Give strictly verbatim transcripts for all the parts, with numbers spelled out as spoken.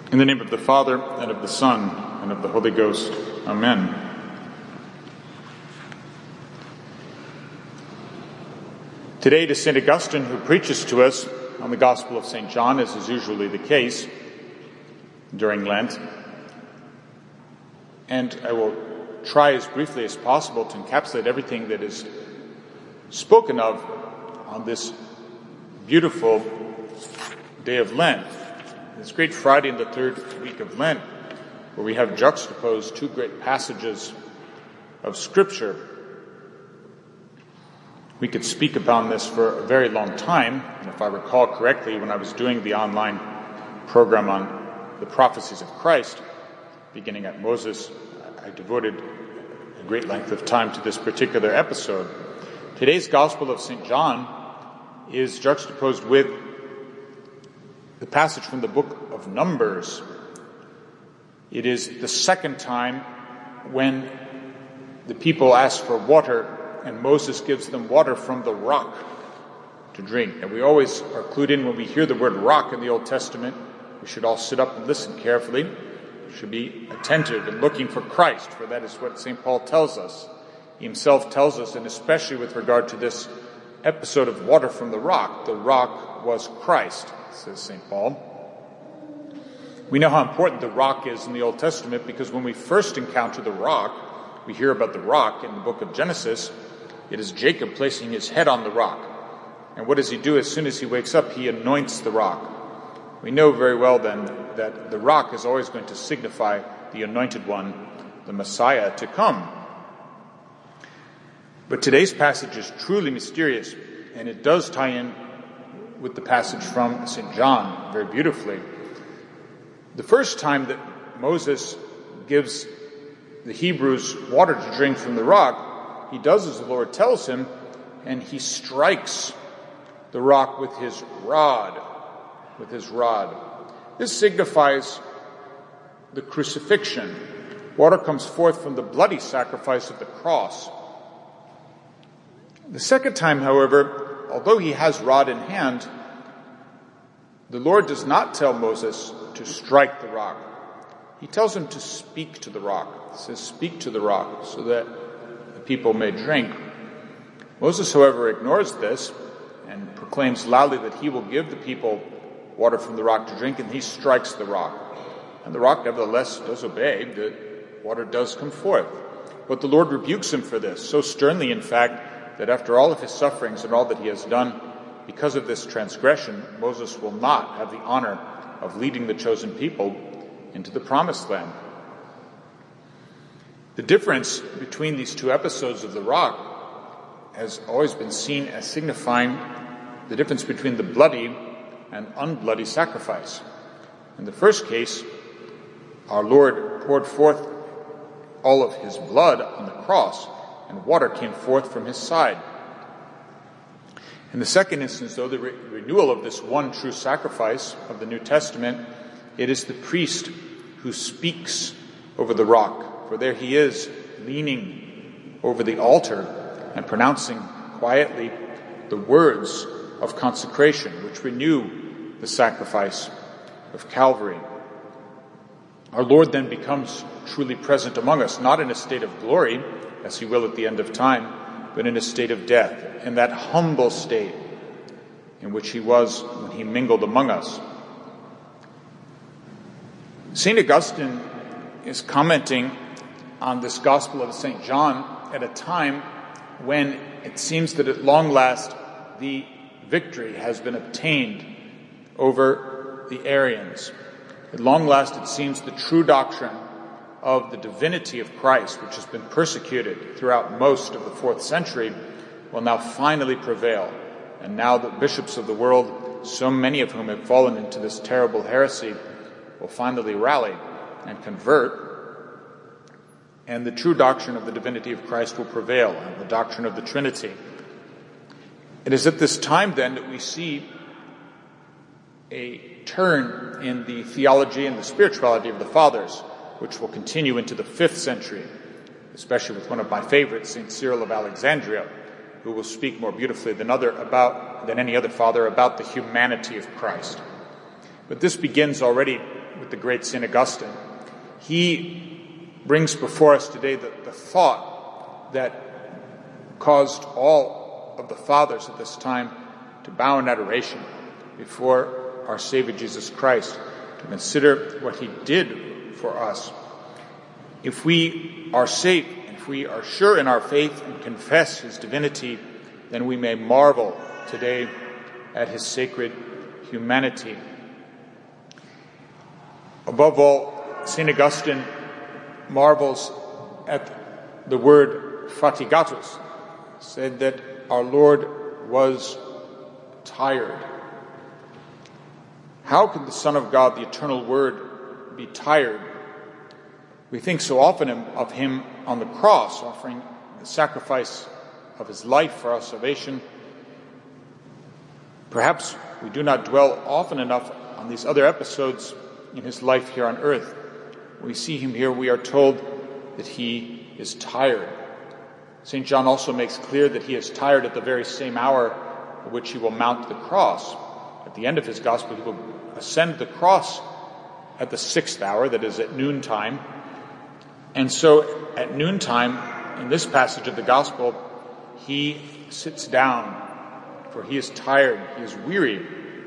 In the name of the Father, and of the Son, and of the Holy Ghost. Amen. Today it is Saint Augustine who preaches to us on the Gospel of Saint John, as is usually the case during Lent. And I will try as briefly as possible to encapsulate everything that is spoken of on this beautiful day of Lent. This great Friday in the third week of Lent, where we have juxtaposed two great passages of Scripture. We could speak upon this for a very long time, and if I recall correctly, when I was doing the online program on the prophecies of Christ, beginning at Moses, I devoted a great length of time to this particular episode. Today's Gospel of Saint John is juxtaposed with the passage from the book of Numbers. It is the second time when the people ask for water and Moses gives them water from the rock to drink. And we always are clued in when we hear the word rock in the Old Testament. We should all sit up and listen carefully. We should be attentive and looking for Christ, for that is what Saint Paul tells us. He himself tells us, and especially with regard to this episode of water from the rock, the rock was Christ, says Saint Paul. We know how important the rock is in the Old Testament because when we first encounter the rock, we hear about the rock in the book of Genesis. It is Jacob placing his head on the rock. And what does he do as soon as he wakes up? He anoints the rock. We know very well then that the rock is always going to signify the anointed one, the Messiah to come. But today's passage is truly mysterious, and it does tie in with the passage from Saint John very beautifully. The first time that Moses gives the Hebrews water to drink from the rock, he does as the Lord tells him, and he strikes the rock with his rod, with his rod. This signifies the crucifixion. Water comes forth from the bloody sacrifice of the cross. The second time, however, although he has rod in hand, the Lord does not tell Moses to strike the rock. He tells him to speak to the rock. He says, speak to the rock so that the people may drink. Moses, however, ignores this and proclaims loudly that he will give the people water from the rock to drink, and he strikes the rock. And the rock nevertheless does obey. The water does come forth. But the Lord rebukes him for this, so sternly, in fact, that after all of his sufferings and all that he has done, because of this transgression, Moses will not have the honor of leading the chosen people into the promised land. The difference between these two episodes of the rock has always been seen as signifying the difference between the bloody and unbloody sacrifice. In the first case, our Lord poured forth all of his blood on the cross, and water came forth from his side. In the second instance, though, the re- renewal of this one true sacrifice of the New Testament, it is the priest who speaks over the rock. For there he is, leaning over the altar and pronouncing quietly the words of consecration, which renew the sacrifice of Calvary. Our Lord then becomes truly present among us, not in a state of glory, as he will at the end of time, but in a state of death, in that humble state in which he was when he mingled among us. Saint Augustine is commenting on this Gospel of Saint John at a time when it seems that at long last the victory has been obtained over the Arians. At long last it seems the true doctrine of the divinity of Christ, which has been persecuted throughout most of the fourth century, will now finally prevail. And now the bishops of the world, so many of whom have fallen into this terrible heresy, will finally rally and convert, and the true doctrine of the divinity of Christ will prevail, and the doctrine of the Trinity. It is at this time, then, that we see a turn in the theology and the spirituality of the Fathers, which will continue into the fifth century, especially with one of my favorites, Saint Cyril of Alexandria, who will speak more beautifully than other about than any other father about the humanity of Christ. But this begins already with the great Saint Augustine. He brings before us today the, the thought that caused all of the fathers at this time to bow in adoration before our Savior Jesus Christ, to consider what he did for us. If we are safe, if we are sure in our faith and confess his divinity, then we may marvel today at his sacred humanity. Above all, Saint Augustine marvels at the word fatigatus, said that our Lord was tired. How could the Son of God, the eternal Word, be tired? We think so often of him on the cross, offering the sacrifice of his life for our salvation. Perhaps we do not dwell often enough on these other episodes in his life here on earth. When we see him here, we are told that he is tired. Saint John also makes clear that he is tired at the very same hour at which he will mount the cross. At the end of his gospel, he will ascend the cross at the sixth hour, that is at noontime. And so at noontime, in this passage of the gospel, he sits down, for he is tired, he is weary.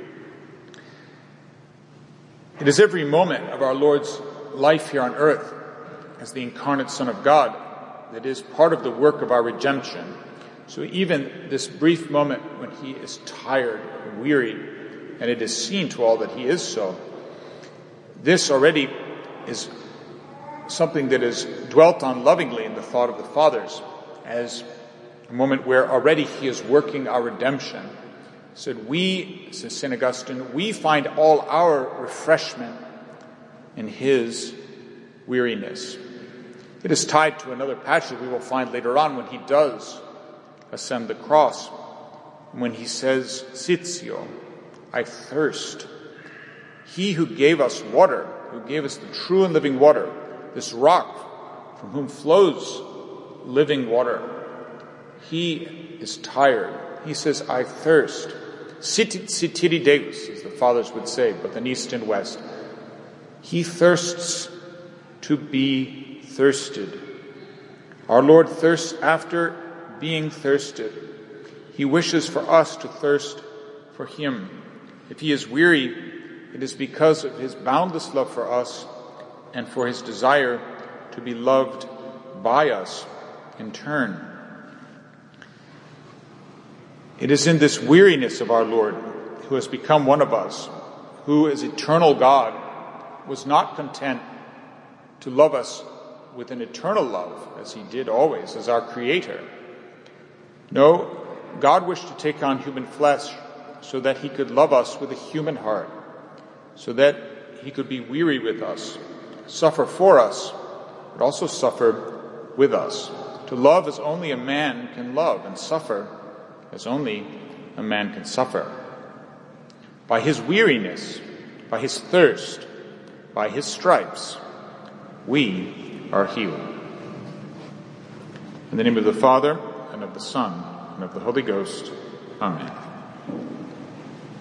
It is every moment of our Lord's life here on earth as the incarnate Son of God that is part of the work of our redemption. So even this brief moment when he is tired and weary, and it is seen to all that he is so, this already is something that is dwelt on lovingly in the thought of the fathers as a moment where already he is working our redemption. Said we, says Saint Augustine, we find all our refreshment in his weariness. It is tied to another passage we will find later on when he does ascend the cross, when he says, Sitio, I thirst. He who gave us water, who gave us the true and living water, this rock from whom flows living water, he is tired. He says, I thirst. Sit sitiri Deus, as the fathers would say, both in East and West. He thirsts to be thirsted. Our Lord thirsts after being thirsted. He wishes for us to thirst for him. If he is weary, it is because of his boundless love for us and for his desire to be loved by us in turn. It is in this weariness of our Lord, who has become one of us, who as eternal God was not content to love us with an eternal love, as he did always, as our Creator. No, God wished to take on human flesh so that he could love us with a human heart, so that he could be weary with us, suffer for us, but also suffer with us. To love as only a man can love, and suffer as only a man can suffer. By his weariness, by his thirst, by his stripes, we are healed. In the name of the Father, and of the Son, and of the Holy Ghost. Amen.